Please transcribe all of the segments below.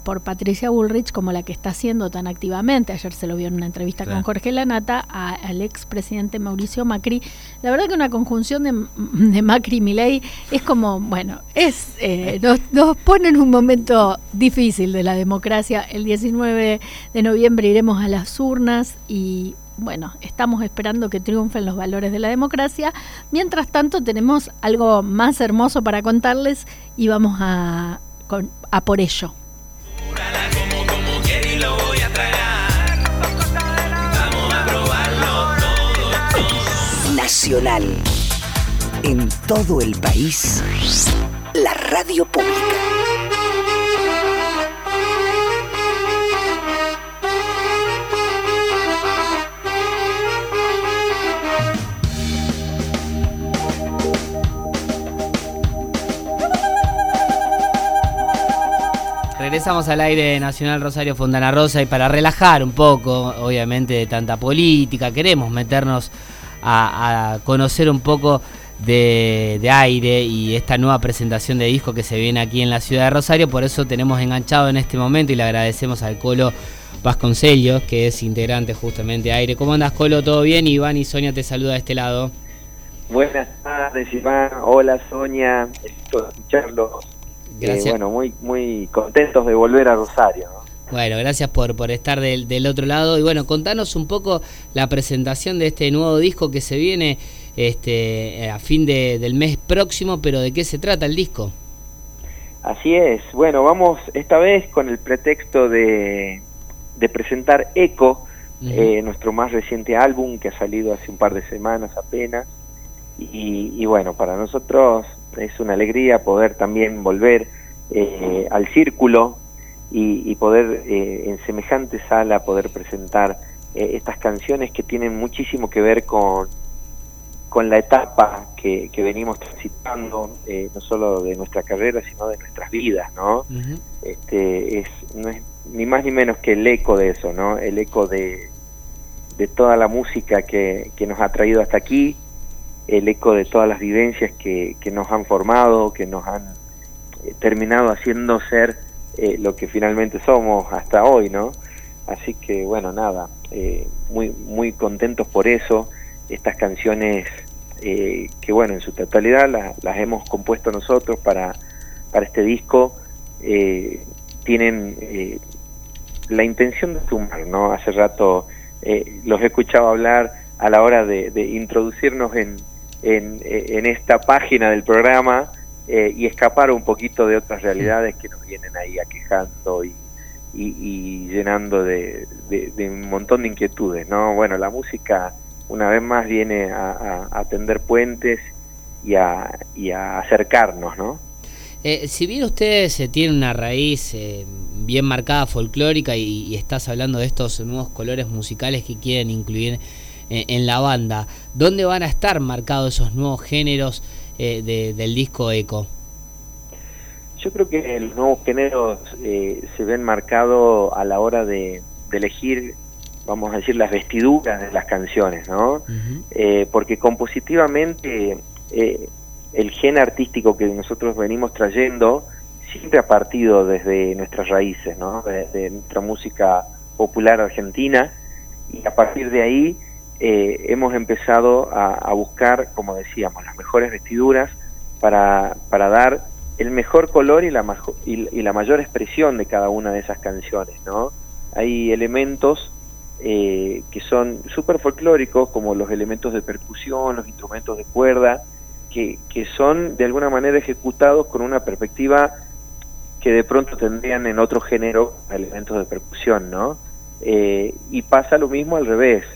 por Patricia Bullrich, como la que está haciendo tan activamente, ayer se lo vio en una entrevista con Jorge Lanata, al expresidente Mauricio Macri. La verdad que una conjunción de Macri y Milei es como, bueno, nos pone en un momento difícil de la democracia. El 19 de noviembre iremos a las urnas y bueno, estamos esperando que triunfen los valores de la democracia. Mientras tanto tenemos algo más hermoso para contarles y vamos a por ello. Nacional. En todo el país, la radio pública. Regresamos al aire de Nacional Rosario Fontana Rosa y para relajar un poco, obviamente, de tanta política, queremos meternos a conocer un poco de aire y esta nueva presentación de disco que se viene aquí en la ciudad de Rosario. Por eso tenemos enganchado en este momento y le agradecemos al Colo Vasconcellos, que es integrante justamente de Aire. ¿Cómo andas, Colo? ¿Todo bien? Iván y Sonia te saluda de este lado. Buenas tardes, Iván. Hola, Sonia. Esto escucharlos. Gracias. Bueno, muy contentos de volver a Rosario, ¿no? Bueno, gracias por estar del otro lado. Y bueno, contanos un poco la presentación de este nuevo disco que se viene a fin del mes próximo, pero ¿de qué se trata el disco? Así es. Bueno, vamos esta vez con el pretexto de presentar Eco, nuestro más reciente álbum que ha salido hace un par de semanas apenas. Y bueno, para nosotros es una alegría poder también volver al círculo y poder en semejante sala poder presentar estas canciones que tienen muchísimo que ver con la etapa que venimos transitando, no solo de nuestra carrera, sino de nuestras vidas, ¿no? No es ni más ni menos que el eco de eso, ¿no? El eco de toda la música que nos ha traído hasta aquí, el eco de todas las vivencias que nos han formado, que nos han terminado haciendo ser lo que finalmente somos hasta hoy, ¿no? Así que bueno, nada, muy contentos por eso. Estas canciones que bueno, en su totalidad las hemos compuesto nosotros para este disco, tienen la intención de sumar, ¿no? Hace rato los he escuchado hablar a la hora de introducirnos en esta página del programa y escapar un poquito de otras realidades que nos vienen ahí aquejando y llenando de un montón de inquietudes, ¿no? Bueno, la música una vez más viene a tender puentes y a acercarnos, ¿no? Si bien ustedes tienen una raíz bien marcada folclórica y estás hablando de estos nuevos colores musicales que quieren incluir en la banda, ¿dónde van a estar marcados esos nuevos géneros del disco Eco? Yo creo que los nuevos géneros se ven marcados a la hora de elegir, vamos a decir, las vestiduras de las canciones, ¿no? Porque compositivamente el gen artístico que nosotros venimos trayendo siempre ha partido desde nuestras raíces, ¿no? De nuestra música popular argentina, y a partir de ahí hemos empezado a buscar, como decíamos, las mejores vestiduras para dar el mejor color y la mayor expresión de cada una de esas canciones, ¿no? Hay elementos que son súper folclóricos, como los elementos de percusión, los instrumentos de cuerda, que son de alguna manera ejecutados con una perspectiva que de pronto tendrían en otro género elementos de percusión, ¿no? Y pasa lo mismo al revés.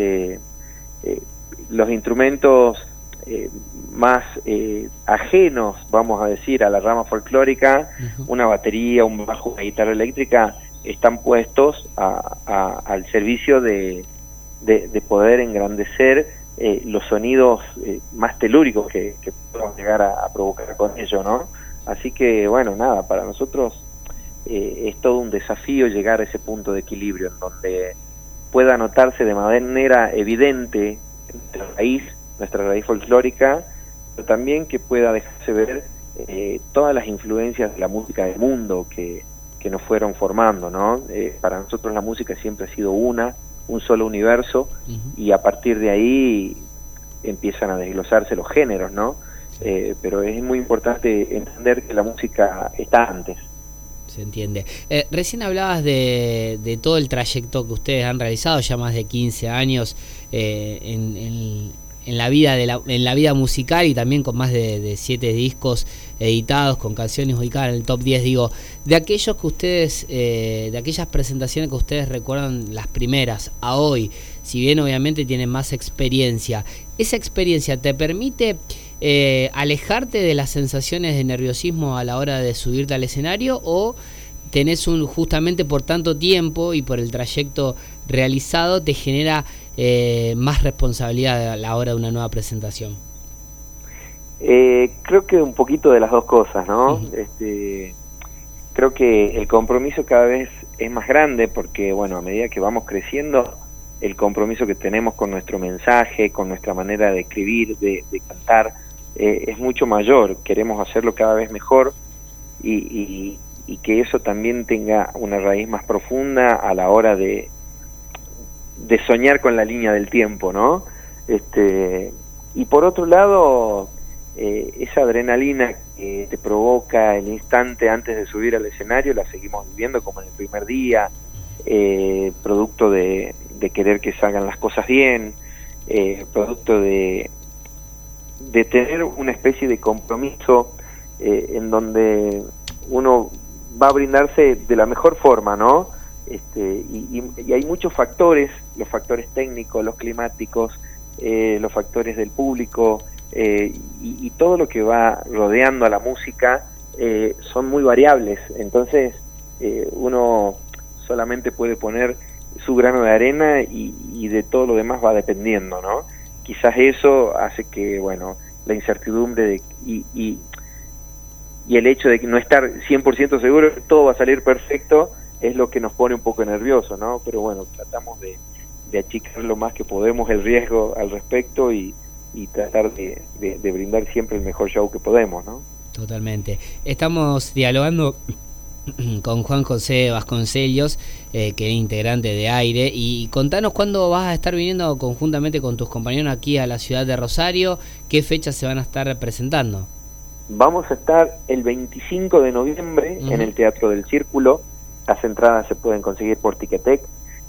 Los instrumentos más ajenos, vamos a decir, a la rama folclórica, una batería, un bajo, una guitarra eléctrica, están puestos al servicio de poder engrandecer los sonidos más telúricos que podemos llegar a provocar con ello, ¿no? Así que, bueno, nada, para nosotros es todo un desafío llegar a ese punto de equilibrio en donde pueda notarse de manera evidente nuestra raíz folclórica, pero también que pueda dejarse ver todas las influencias de la música del mundo que nos fueron formando, ¿no? Para nosotros la música siempre ha sido un solo universo, y a partir de ahí empiezan a desglosarse los géneros, ¿no? Pero es muy importante entender que la música está antes. Se entiende. Recién hablabas de todo el trayecto que ustedes han realizado, ya más de 15 años en la vida musical, y también con más de 7 discos editados, con canciones ubicadas en el top 10, digo, de aquellos que ustedes, de aquellas presentaciones que ustedes recuerdan, las primeras a hoy, si bien obviamente tienen más experiencia, ¿esa experiencia te permite alejarte de las sensaciones de nerviosismo a la hora de subirte al escenario, o tenés justamente por tanto tiempo y por el trayecto realizado te genera más responsabilidad a la hora de una nueva presentación? Creo que un poquito de las dos cosas, ¿no? Creo que el compromiso cada vez es más grande, porque bueno, a medida que vamos creciendo, el compromiso que tenemos con nuestro mensaje, con nuestra manera de escribir, de cantar, es mucho mayor. Queremos hacerlo cada vez mejor, y que eso también tenga una raíz más profunda a la hora de soñar con la línea del tiempo, ¿no? Y por otro lado, esa adrenalina que te provoca el instante antes de subir al escenario, la seguimos viviendo como en el primer día, producto de querer que salgan las cosas bien, producto de tener una especie de compromiso en donde uno va a brindarse de la mejor forma, ¿no? Y hay muchos factores, los factores técnicos, los climáticos, los factores del público, y todo lo que va rodeando a la música son muy variables. Entonces uno solamente puede poner su grano de arena, y de todo lo demás va dependiendo, ¿no? Quizás eso hace que, bueno, la incertidumbre y el hecho de no estar 100% seguro que todo va a salir perfecto es lo que nos pone un poco nervioso, ¿no? Pero bueno, tratamos de achicar lo más que podemos el riesgo al respecto, y tratar de brindar siempre el mejor show que podemos, ¿no? Totalmente. Estamos dialogando con Juan José Vasconcellos, que es integrante de Aire, y contanos cuándo vas a estar viniendo conjuntamente con tus compañeros aquí a la ciudad de Rosario, qué fechas se van a estar presentando. Vamos a estar el 25 de noviembre en el Teatro del Círculo. Las entradas se pueden conseguir por Ticketek,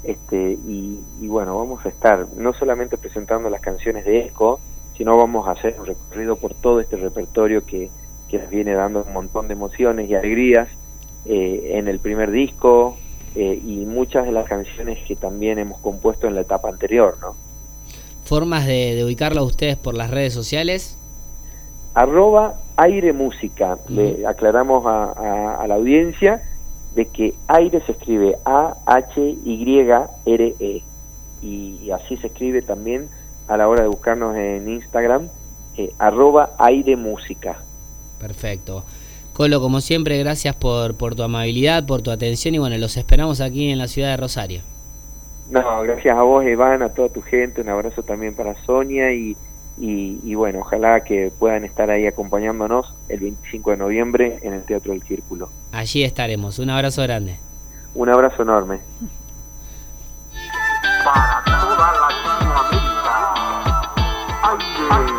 y bueno, vamos a estar no solamente presentando las canciones de ECO, sino vamos a hacer un recorrido por todo este repertorio que nos viene dando un montón de emociones y alegrías en el primer disco, y muchas de las canciones que también hemos compuesto en la etapa anterior, ¿no? ¿Formas de ubicarlo a ustedes por las redes sociales? @Aire Música. Le aclaramos a la audiencia de que Aire se escribe AHYRE, y así se escribe también a la hora de buscarnos en Instagram, @Aire Música. Perfecto. Colo, como siempre, gracias por tu amabilidad, por tu atención, y bueno, los esperamos aquí en la ciudad de Rosario. No, gracias a vos, Iván, a toda tu gente, un abrazo también para Sonia, y bueno, ojalá que puedan estar ahí acompañándonos el 25 de noviembre en el Teatro del Círculo. Allí estaremos. Un abrazo grande. Un abrazo enorme. Para toda Latinoamérica, Aire.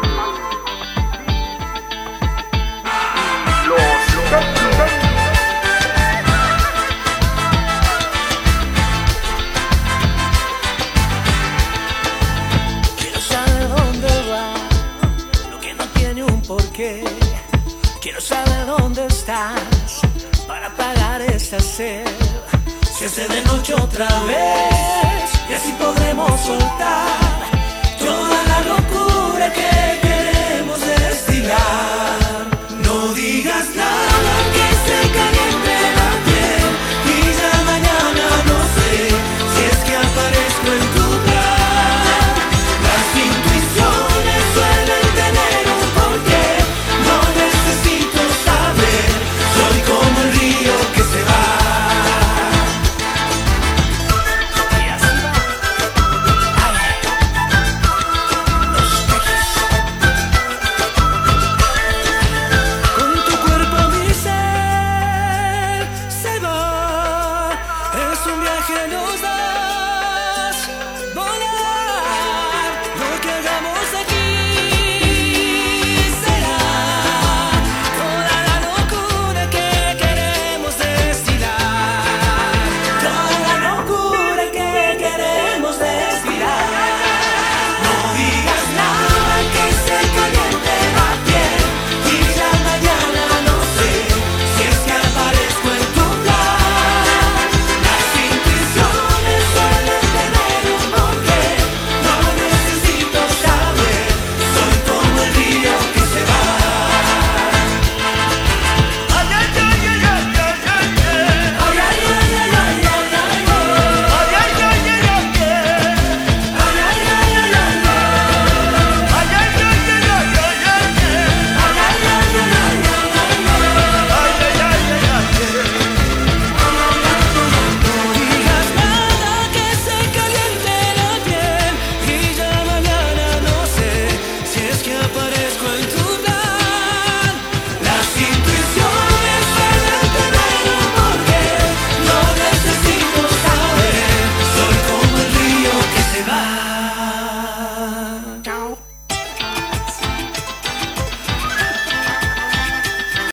Quiero saber dónde va lo que no tiene un porqué. Quiero saber dónde estás para pagar esta sed. Se hace de noche otra vez, y así podremos soltar toda la locura que queremos destilar. No digas nada que se caliente la piel, y ya mañana no sé si es que aparezco en tu plan. Las intuiciones suelen tener un porqué, no necesito saber, soy como el río que se va. Y así va. que nos da